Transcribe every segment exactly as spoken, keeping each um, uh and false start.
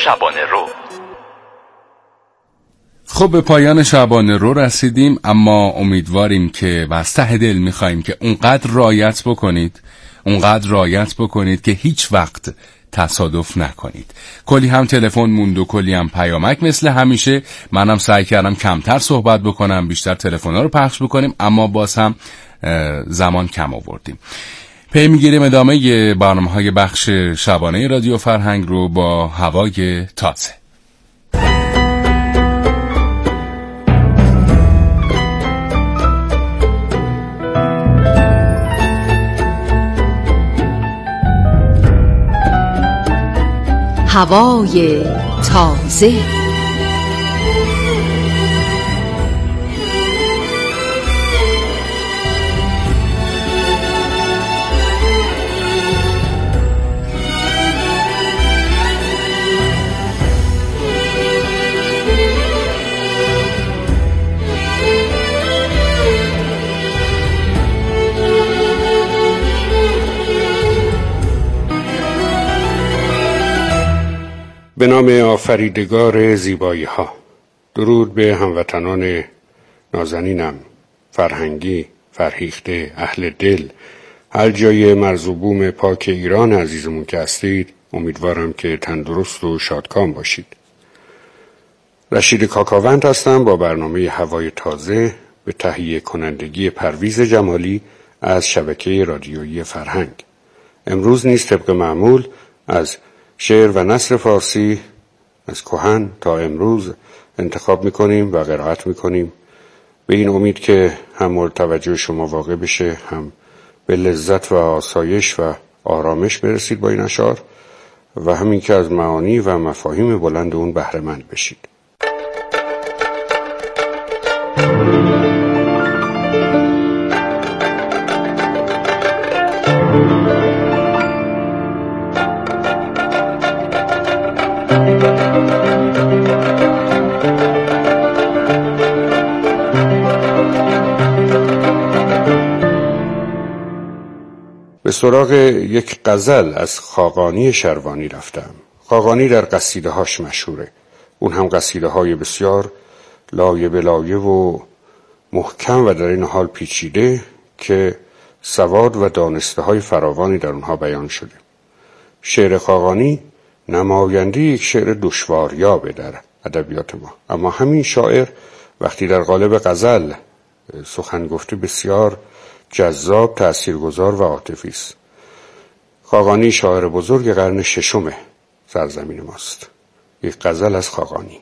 شبانه رو. خب به پایان شبانه رو رسیدیم، اما امیدواریم که و از ته دل میخواییم که اونقدر رعایت بکنید اونقدر رعایت بکنید که هیچ وقت تصادف نکنید. کلی هم تلفن موند و کلی هم پیامک مثل همیشه. منم سعی کردم کمتر صحبت بکنم، بیشتر تلفن‌ها رو پخش بکنیم، اما باز هم زمان کم آوردیم. پی میگیریم ادامه برنامه‌های بخش شبانه رادیو فرهنگ رو با هوای تازه. هوای تازه. به نام آفریدگار زیبایی ها. درود به هموطنان نازنینم، فرهنگی، فرهیخته، اهل دل، هر جای مرز و بوم پاک ایران عزیزمون که هستید. امیدوارم که تندرست و شادکام باشید. رشید کاکاوند هستم با برنامه هوای تازه به تهیه کنندگی پرویز جمالی از شبکه رادیویی فرهنگ. امروز نیز طبق معمول از شعر و نثر فارسی از کهن تا امروز انتخاب میکنیم و قرائت میکنیم، به این امید که هم مورد توجه شما واقع بشه، هم به لذت و آسایش و آرامش برسید با این اشعار، و همین که از معانی و مفاهیم بلند اون بهره مند بشید. به سراغ یک غزل از خاقانی شروانی رفتم. خاقانی در قصیده هاش مشهوره، اون هم قصیده های بسیار لایه به لایه و محکم و در این حال پیچیده که سواد و دانسته های فراوانی در اونها بیان شده. شعر خاقانی نماینده یک شعر دشواریابه در ادبیات ما، اما همین شاعر وقتی در قالب غزل سخن گفته بسیار جذاب، تأثیرگذار و عاطفی است. خاقانی شاعر بزرگ قرن ششم سرزمین ماست. یک غزل از خاقانی.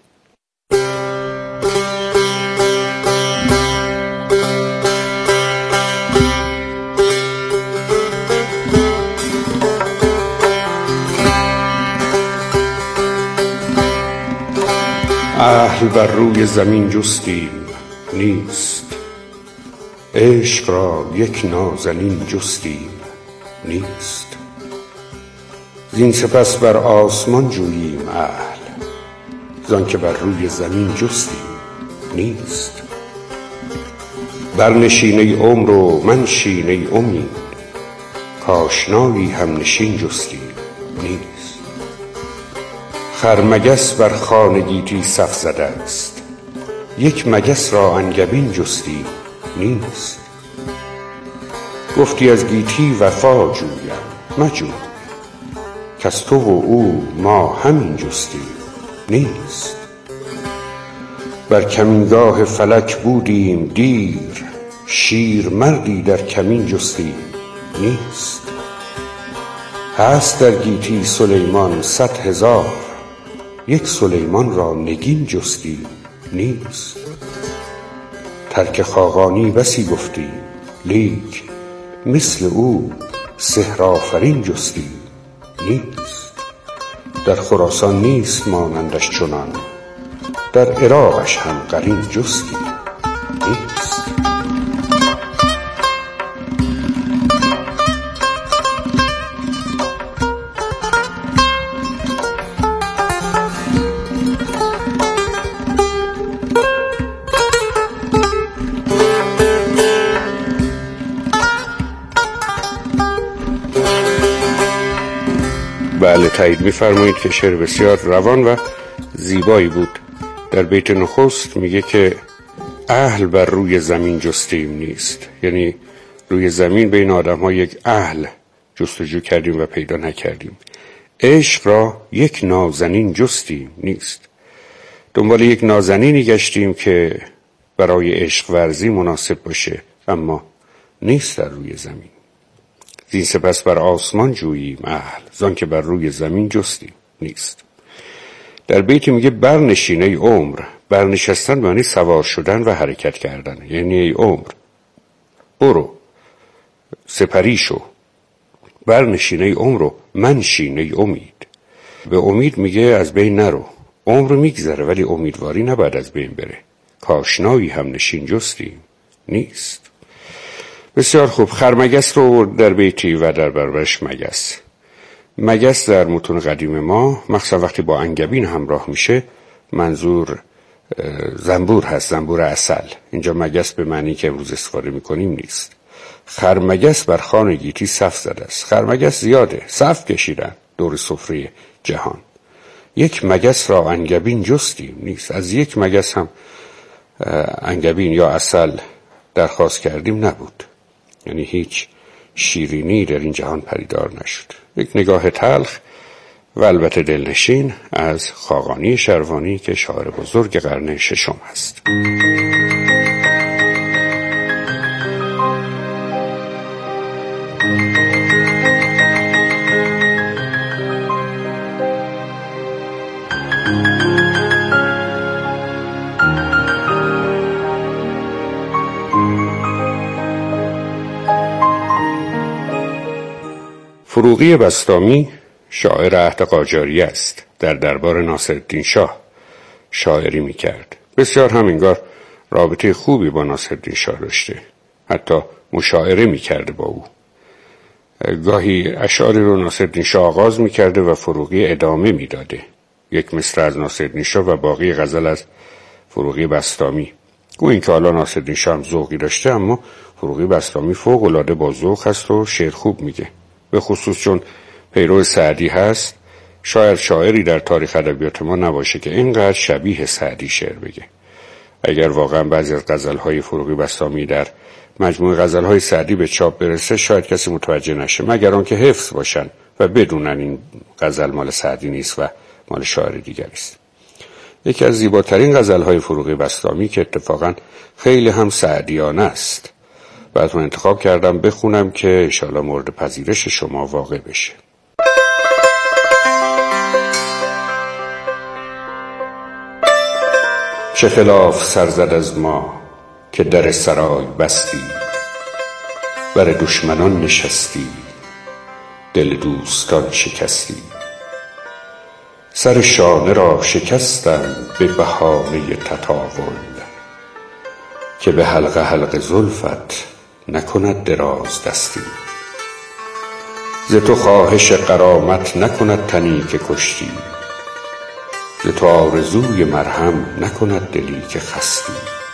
اهل بر روی زمین جستیم نیست، عشق را یک نازنین جستیم نیست. زین سپس بر آسمان جوییم اهل، زان که بر روی زمین جستیم نیست. برنشین ای عمر و منشین ای امید، کاشنایی هم نشین جستیم نیست. خرمگس بر خوان گیتی صف زده است، یک مگس را انگبین جستیم نیست. گفتی از گیتی وفا جویم مجوی، کز تو و او ما همین جستیم نیست. بر کمینگاه فلک بودیم دیر، شیر مردی در کمین جستیم نیست. هست در گیتی سلیمان صد هزار، یک سلیمان را نگین جستیم نیست. ترک خاقانی بسی گفتیم لیک، مثل او سحر آفرین جستیم نیست. در خراسان نیست مانندش چنان، در عراقش هم قرین جستیم نیست. بله، تایید می‌فرمایید که شعر بسیار روان و زیبایی بود. در بیت نخست میگه که اهل بر روی زمین جستیم نیست، یعنی روی زمین بین آدم ها یک اهل جستجو کردیم و پیدا نکردیم. عشق را یک نازنین جستیم نیست، دنبال یک نازنینی گشتیم که برای عشق ورزی مناسب باشه، اما نیست در روی زمین. زین سپس بر آسمان جوییم اهل، زان که بر روی زمین جستیم نیست. در بیتی میگه برنشین ای عمر. برنشستن معنی سوار شدن و حرکت کردن، یعنی ای عمر برو، سپری شو. برنشین ای عمر و منشین ای امید. به امید میگه از بین نرو. عمر میگذره ولی امیدواری نباید از بین بره. کاشنایی هم نشین جستیم نیست. بسیار خوب. خرمگس رو در بیتی و در برابرش مگس. مگس در متون قدیم ما مخصوصا وقتی با انگبین همراه میشه منظور زنبور هست، زنبور عسل. اینجا مگس به معنی که امروز استفاده میکنیم نیست. خرمگس بر خوان گیتی صف زده است. خرمگس زیاده، صف کشیدن دور سفره جهان. یک مگس را انگبین جستیم نیست. از یک مگس هم انگبین یا عسل درخواست کردیم نبود، یعنی هیچ شیرینی در این جهان پدیدار نشد. یک نگاه تلخ و البته دلنشین از خاقانی شروانی که شاعر بزرگ قرن ششم هست. فروغی بسطامی شاعر عهد قاجاری است. در دربار ناصرالدین شاه شاعری میکرد. بسیار هم انگار رابطه خوبی با ناصرالدین شاه داشته، حتی مشاعره میکرده با او. گاهی اشعاری رو ناصرالدین شاه آغاز میکرده و فروغی ادامه میداده، یک مصرع از ناصرالدین شاه و باقی غزل از فروغی بسطامی. گویا اینکه حالا ناصرالدین شاه هم ذوقی داشته، اما فروغی بسطامی فوق العاده با ذوق هست و شعر خوب میگه. به خصوص چون پیرو سعدی هست، شاید شاعری در تاریخ ادبیات ما نباشه که اینقدر شبیه سعدی شعر بگه. اگر واقعا بعضی از غزل‌های فروغی بسطامی در مجموعه غزل‌های سعدی به چاپ برسه، شاید کسی متوجه نشه، مگر آنکه حفظ باشن و بدونن این غزل مال سعدی نیست و مال شاعر دیگری است. یکی از زیباترین غزل‌های فروغی بسطامی که اتفاقا خیلی هم سعدیانه است، بعد من انتخاب کردم بخونم که انشاءالله مورد پذیرش شما واقع بشه. چه خلاف سرزد از ما که در سرای بستی، بر دشمنان نشستی، دل دوستان شکستی. سر شانه را شکستم به بهانه تطاول، که به حلقه حلقه زلفت نکند دراز دستی. ز تو خواهش غرامت نکند تنی که کشتی، ز تو آرزوی مرهم نکند دلی که خستی.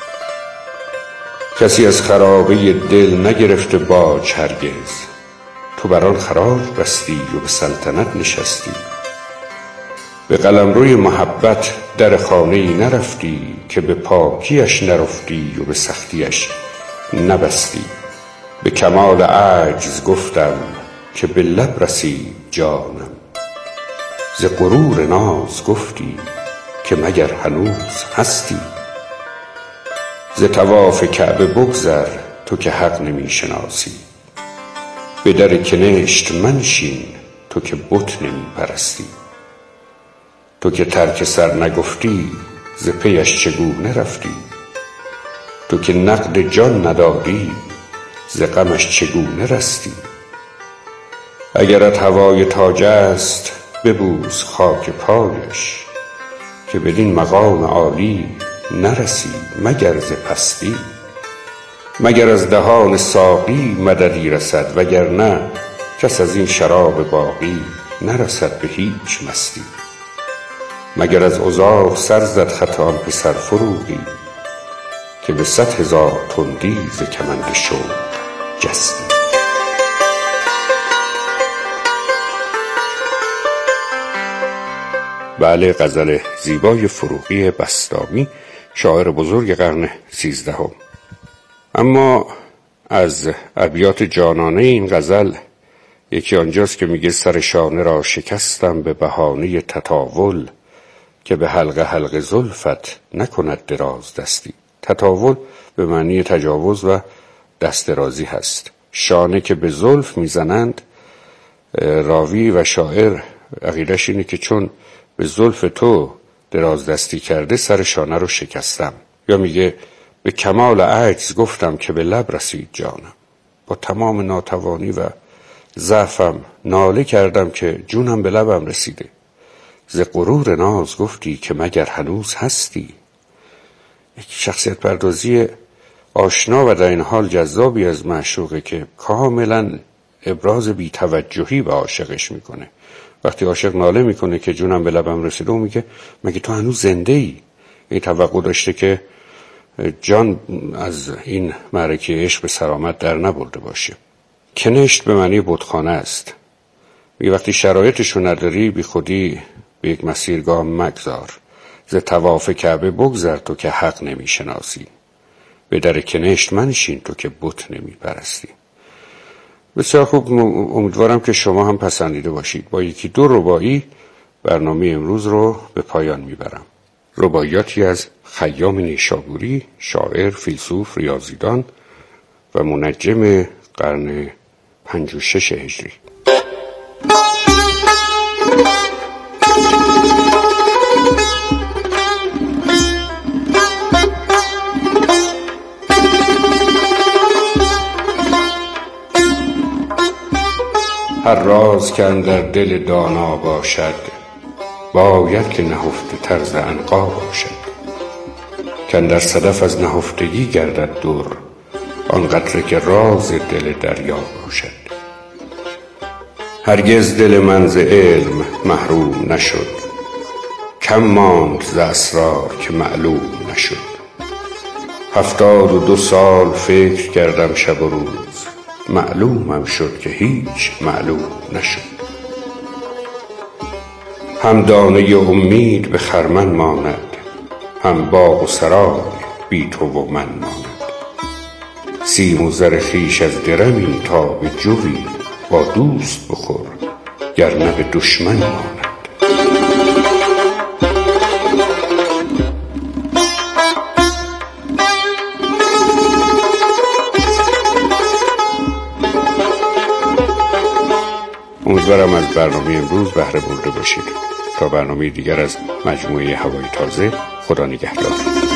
کسی از خرابه دل نگرفته باج هرگز، تو بر آن خراج بستی و به سلطنت نشستی. به قلمروی محبت در خانه‌ای نرفتی، که به پاکیش نرفتی و به سختیش نبستی. به کمال عجز گفتم که به لب رسید جانم، ز غرور ناز گفتی که مگر هنوز هستی. ز طواف کعبه بگذر تو که حق نمی شناسی، به در کنشت منشین تو که بت نمی پرستی. تو که ترک سر نگفتی ز پیش چگونه رفتی، تو که نقد جان ندادی ز غمش چگونه رستی. اگرت هوای تاج است ببوس خاک پایش، که بدین مقام عالی نرسی مگر ز پستی. مگر از دهان ساقی مددی رسد، وگرنه کس از این شراب باقی نرسد به هیچ مستی. مگر از عذار سر زد خط آن پسر فروغی، که به صد هزار تندی ز کمند شوق جستی. بله، غزل زیبای فروغی بسطامی، شاعر بزرگ قرن سیزدهم. اما از ابیات جانانه این غزل یکی آنجاست که میگه سر شانه را شکستم به بهانه تطاول، که به حلقه حلقه زلفت نکند دراز دستی. تطاول به معنی تجاوز و دست درازی هست. شانه که به زلف میزنند، راوی و شاعر عقیدش اینه که چون به زلف تو دراز دستی کرده سر شانه رو شکستم. یا میگه به کمال عجز گفتم که به لب رسید جانم، با تمام ناتوانی و ضعفم ناله کردم که جونم به لبم رسیده. ز غرور ناز گفتی که مگر هنوز هستی. یک شخصیت پردازی آشنا و در این حال جذابی از معشوقه که کاملا ابراز بی‌توجهی به عاشقش میکنه. وقتی عاشق ناله میکنه که جونم به لبم رسیده، و میگه مگه تو هنوز زنده ای؟ این توقع داشته که جان از این معرکه عشق به سلامت در نبرده باشه. کنشت به معنی بتخانه است. میگه وقتی شرایطشو نداری بی خودی به یک مسیرگاه مگذار، ز طواف کعبه بگذر تو که حق نمیشناسی، به در کنشت منشین تو که بت نمیپرستی. بسیار خوب، امیدوارم که شما هم پسندیده باشید. با یکی دو رباعی برنامه امروز رو به پایان میبرم. رباعیاتی از خیام نیشابوری، شاعر، فیلسوف، ریاضیدان و منجم قرن پنج و شش هجری. هر راز که اندر دل دانا باشد، باید که نهفته طرز عنقا باشد. که اندر صدف از نهفتگی گردد دور، آن قطره که راز دل دریا باشد. هرگز دل من ز علم محروم نشد، کم ماند ز اسرار که معلوم نشد. هفتاد و دو سال فکر کردم شب و روز، معلومم شد که هیچ معلوم نشد. هم دانه امید به خرمن ماند، هم باغ و سرای بی تو و من ماند. سیم و زر خویش از درمی تا به جوی، با دوست بخور گرنه به دشمن ماند. امیدوارم از برنامه امروز بهره برده باشید. تا برنامه دیگر از مجموعه هوای تازه، خدا نگهدار.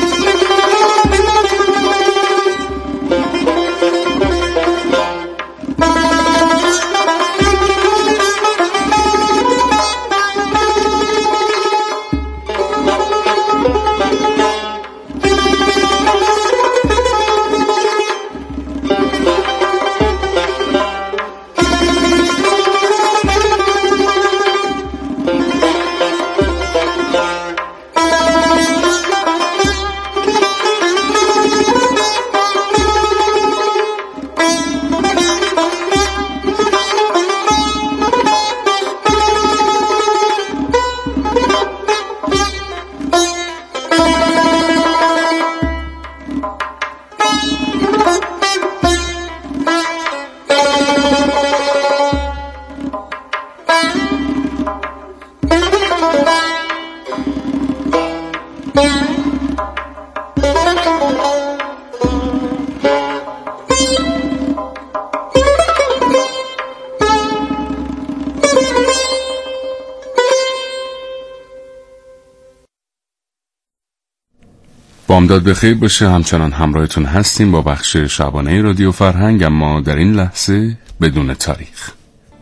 بامداد بخیر باشه. همچنان همراهتون هستیم با بخش شبانه رادیو فرهنگ، اما در این لحظه بدون تاریخ.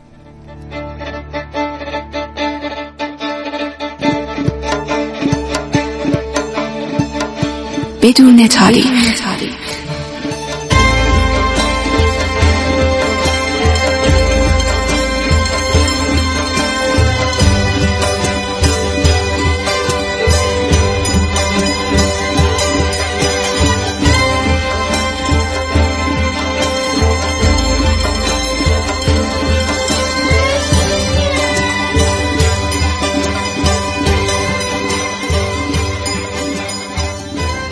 بدون تاریخ.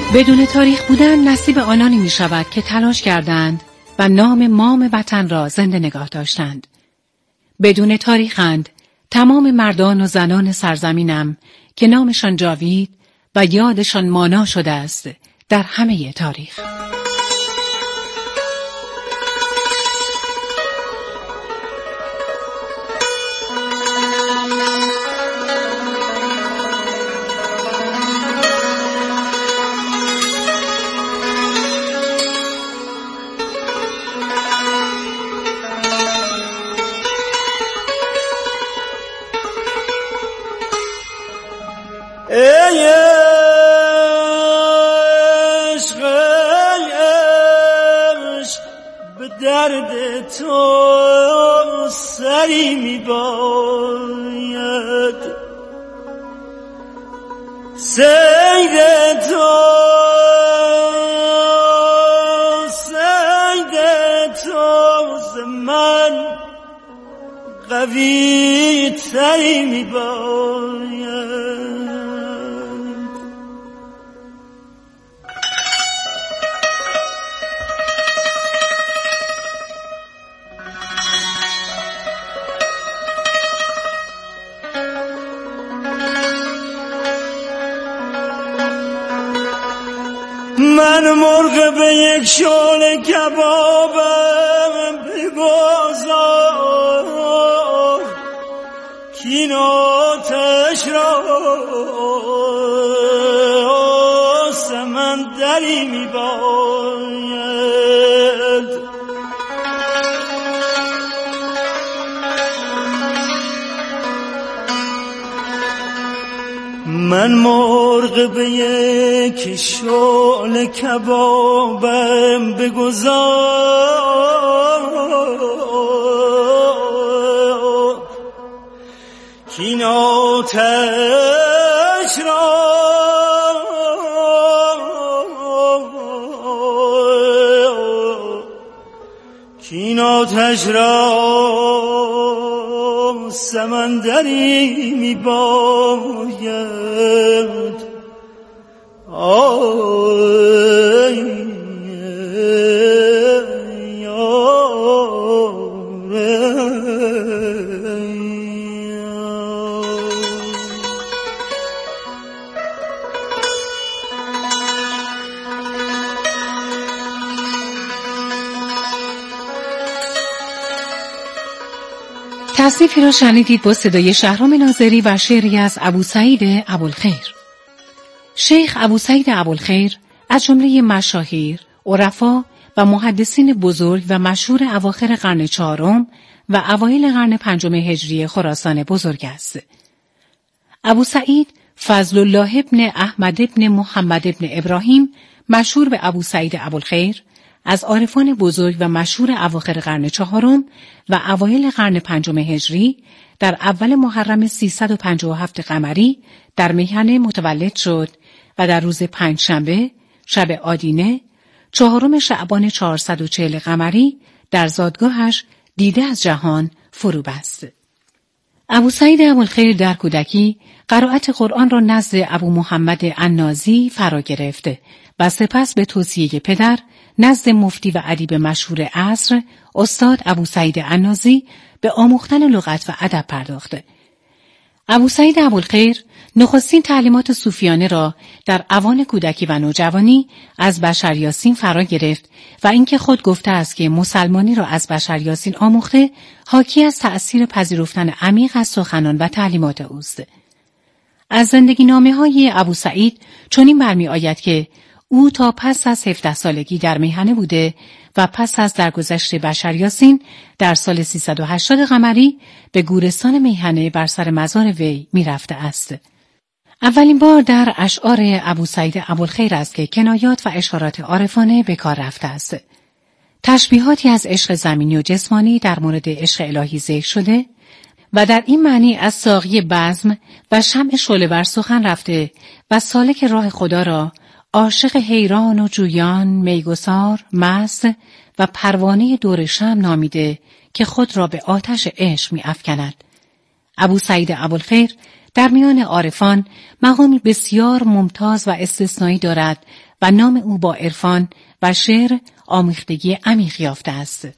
بدون تاریخ بودن نصیب آنانی می شود که تلاش کردند و نام مام وطن را زنده نگاه داشتند. بدون تاریخند تمام مردان و زنان سرزمینم که نامشان جاوید و یادشان مانا شده است در همه تاریخ. ای عشق ای عشق به درد تو سری می باید، سید تو سید تو ز من قوی تری می باید. من مرغ به یک شعله کبابم بگذار کین آتش را سمندری می باید. من مرغ به یک شعله کبابم بگذار کین آتش را کین آتش را سمندری می باید. آی تصنیفی را شنیدید با صدای شهرام ناظری و شعری از ابوسعید ابوالخیر. شیخ ابوسعید ابوالخیر از جمله مشاهیر، عرفا و محدثین بزرگ و مشهور اواخر قرن چهارم و اوایل قرن پنجم هجری خراسان بزرگ است. ابوسعید فضل الله ابن احمد ابن محمد ابن ابراهیم مشهور به ابوسعید ابوالخیر از عارفان بزرگ و مشهور اواخر قرن چهارم و اوایل قرن پنجم هجری در اول محرم سیصد و پنجاه و هفت قمری در میهنه متولد شد و در روز پنجشنبه شب آدینه چهارم شعبان چهارصد و چهل قمری در زادگاهش دیده از جهان فرو بست. ابوسعید ابوالخیر در کودکی قرائت قرآن را نزد ابو محمد عنازی فرا گرفت و سپس به توصیه پدر نزد مفتی و ادیب مشهور عصر استاد ابوسعید عنازی به آموختن لغت و ادب پرداخت. ابوسعید ابوالخیر نخستین تعلیمات صوفیانه را در اوان کودکی و نوجوانی از بشر یاسین فرا گرفت و اینکه خود گفته است که مسلمانی را از بشر یاسین آموخته حاکی از تأثیر پذیرفتن عمیق از سخنان و تعلیمات اوست. از زندگی نامه های ابوسعید چنین برمی آید که او تا پس از هفده سالگی در میهنه بوده و پس از درگذشت بشر یاسین در سال سیصد و هشتاد قمری به گورستان میهنه بر سر مزار وی می رفته است. اولین بار در اشعار ابوسعید ابوالخیر است که کنایات و اشارات عارفانه به کار رفته است. تشبیهاتی از عشق زمینی و جسمانی در مورد عشق الهی ذکر شده و در این معنی از ساقی بزم و شمع شعله‌ور سخن رفته و سالک راه خدا را عاشق حیران و جویان، میگسار، مست و پروانه دور شمع نامیده که خود را به آتش عشق می افکند. ابوسعید ابوالخیر در میان عارفان مقامی بسیار ممتاز و استثنایی دارد و نام او با عرفان و شعر آمیختگی عمیق یافته است.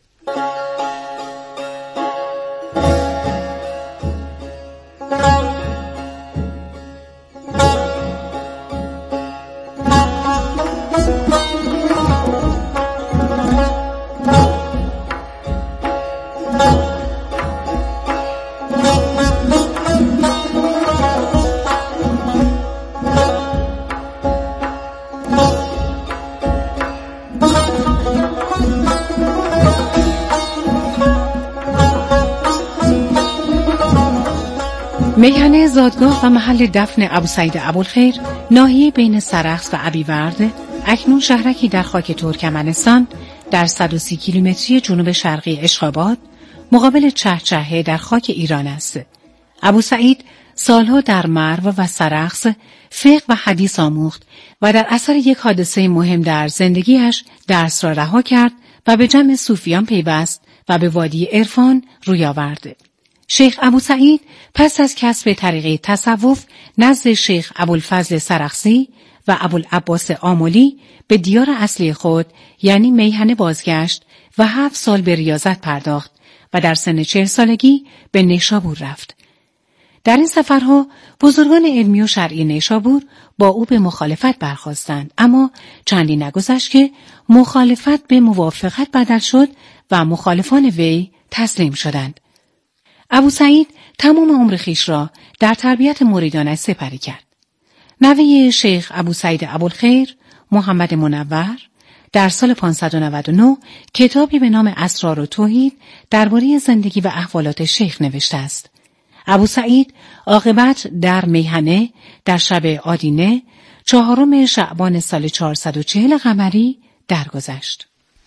میهنه زادگاه و محل دفن ابوسعید ابوالخیر ناحیه بین سرخس و ابیورد، اکنون شهرکی در خاک ترکمنستان در صد و سی کیلومتری جنوب شرقی اشخاباد مقابل چهچهه در خاک ایران است. ابوسعید سالها در مرو و سرخس فقه و حدیث آموخت و در اثر یک حادثه مهم در زندگیش درس را رها کرد و به جمع صوفیان پیوست و به وادی عرفان روی آورد. شیخ ابوسعید پس از کسب طریقه تصوف نزد شیخ ابوالفضل سرخسی و ابوالعباس آملی به دیار اصلی خود یعنی میهنه بازگشت و هفت سال به ریاضت پرداخت و در سن چهل سالگی به نیشابور رفت. در این سفرها بزرگان علمی و شرعی نیشابور با او به مخالفت برخاستند، اما چندی نگذشت که مخالفت به موافقت بدل شد و مخالفان وی تسلیم شدند. ابوسعید تمام عمر خویش را در تربیت مریدانش سپری کرد. نوه شیخ ابوسعید ابوالخیر، محمد منور، در سال پانصد و نود و نه کتابی به نام اسرار و توحید درباره زندگی و احوالات شیخ نوشته است. ابوسعید عاقبت در میهنه در شب آدینه چهارم شعبان سال چهارصد و چهل قمری درگذشت.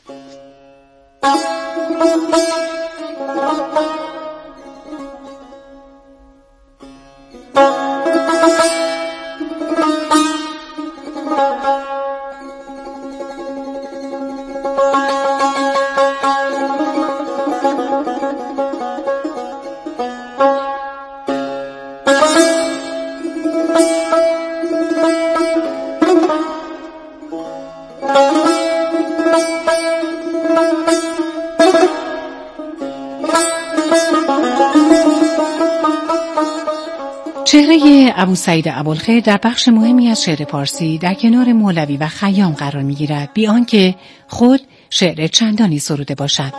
چهره ابوسعید ابوالخیر در بخش مهمی از شعر پارسی در کنار مولوی و خیام قرار می‌گیرد، بی آنکه خود شعر چندانی سروده باشد.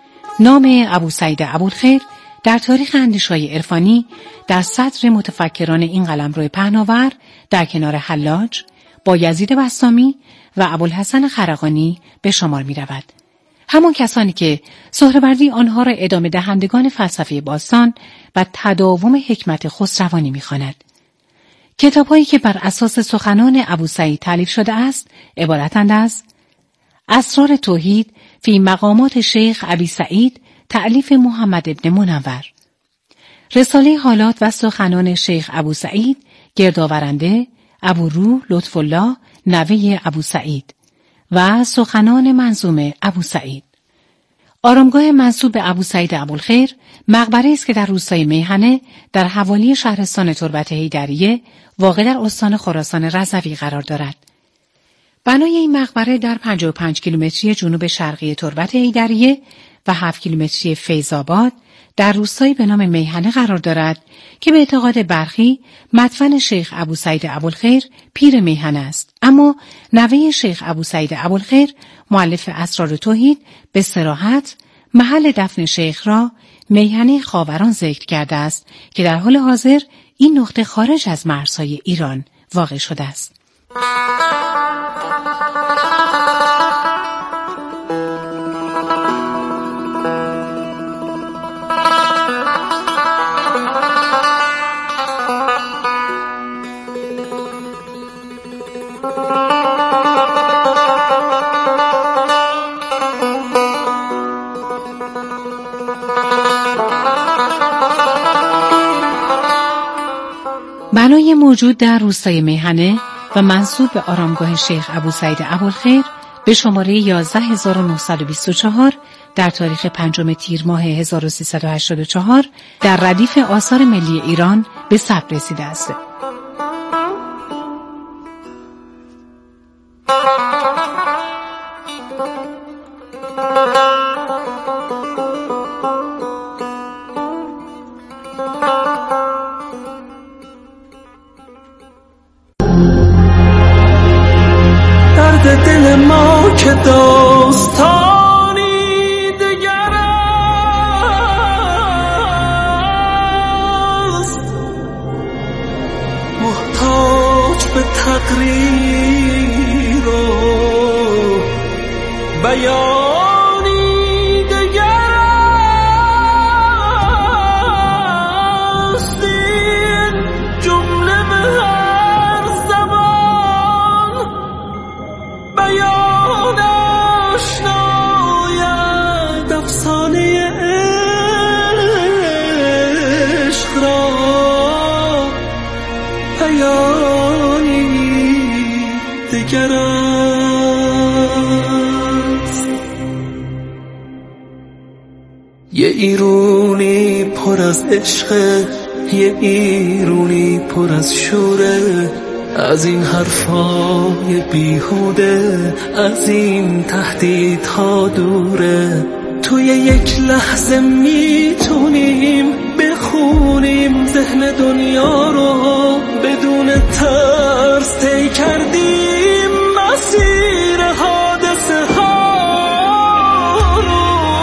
نام ابوسعید ابوالخیر در تاریخ اندیش‌های عرفانی در صدر متفکران این قلمرو پهناور در کنار حلاج، بایزید بسطامی و ابوالحسن خرقانی به شمار می‌رود. همان کسانی که سهروردی آنها را ادامه دهندگان فلسفه باستان و تداوم حکمت خسروانی می‌خواند. کتاب‌هایی که بر اساس سخنان ابوسعید تالیف شده است عبارتند از اسرار توحید فی مقامات شیخ ابی سعید تألیف محمد ابن منور، رساله حالات و سخنان شیخ ابوسعید گردآورنده ابوروح لطف الله نوه ابوسعید و سخنان منظوم ابوسعید. آرامگاه منسوب به ابوسعید ابوالخیر مقبره است که در روستای میهنه در حوالی شهرستان تربت حیدریه واقع در استان خراسان رضوی قرار دارد. بنای این مقبره در پنجاه و پنج کیلومتری جنوب شرقی تربت حیدریه و هفت کیلومتری فیض‌آباد در روستایی به نام میهنه قرار دارد که به اعتقاد برخی مدفن شیخ ابوسعید ابوالخیر پیر میهنه است، اما نوه شیخ ابوسعید ابوالخیر مؤلف اسرار توحید به صراحت محل دفن شیخ را میهنه خاوران ذکر کرده است که در حال حاضر این نقطه خارج از مرزهای ایران واقع شده است. بنای موجود در روستای میهنه و منسوب به آرامگاه شیخ ابوسعید ابوالخیر به شماره یازده هزار و نهصد و بیست و چهار در تاریخ پنجم تیر ماه هزار و سیصد و هشتاد و چهار در ردیف آثار ملی ایران به ثبت رسیده است. تقریر و بیانی دگر است این جمله به هر زبان بیانش ناید افسانه عشق را بیانی دگر است. یه ایرونی پر از عشق، یه ایرونی پر از شوره، از این حرفای بیهوده، از این تهدیدها دوره. توی یک لحظه میتونیم بخونیم ذهن دنیا رو، بدون ترس طی کردیم مسیر حادثه ها رو.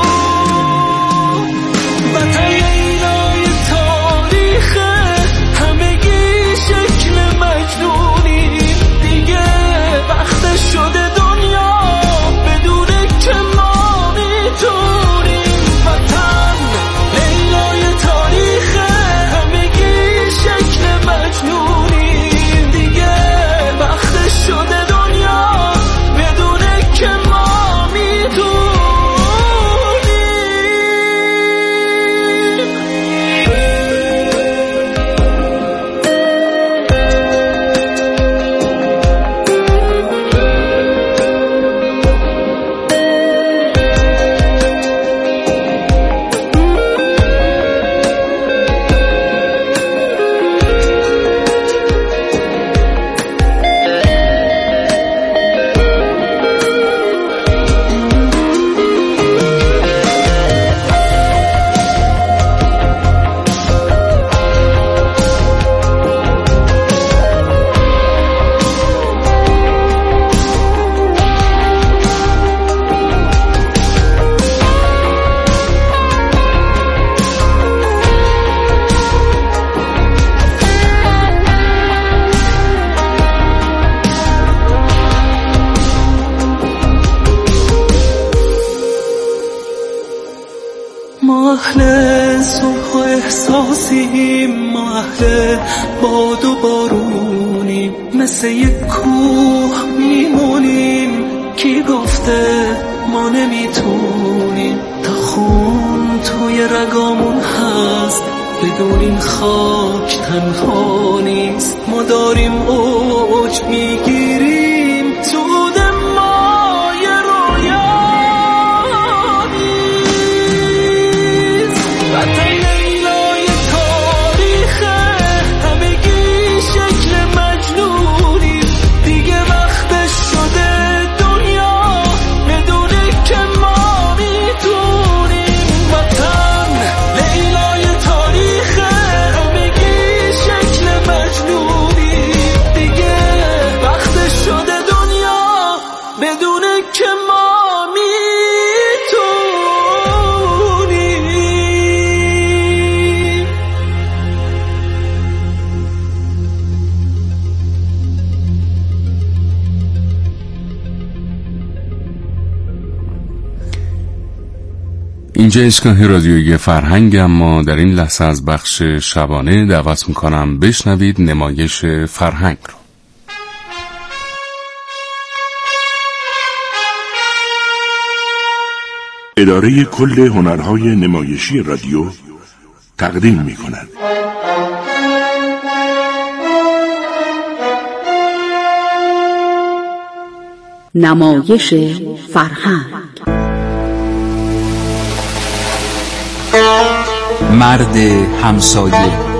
وطن اینای تاریخه، همگی شکل مجنونیم دیگه، وقت شده دنیا بدونه که ما میتونیم. وطن لیلای تاریخه، همگی شکل مجنونیم دیگه، وقت شده دنیا بدونه که ما میتونیم. ما اهل صلح و احساسیم، ما اهل باد و بارونیم، مثل یک کوه میمونیم. کی گفته ما نمیتونیم؟ تا خون توی رگامون هست، بدون این خاک تنها نیست. ما داریم اوج میگیریم، سود ما یه رویا نیست. وطن لیلای تاریخه، همگی شکل مجنونیم دیگه، وقت شده دنیا بدونه که ما میتونیم. وطن لیلای تاریخه، همگی شکل مجنونیم دیگه، وقت شده دنیا بدونه که ما میتونیم. اینجا ایستگاه رادیویی فرهنگ، اما در این لحظه از بخش شبانه دعوت میکنم بشنوید نمایش فرهنگ رو. اداره کل هنرهای نمایشی رادیو تقدیم میکند. نمایش فرهنگ. مرد همسایه.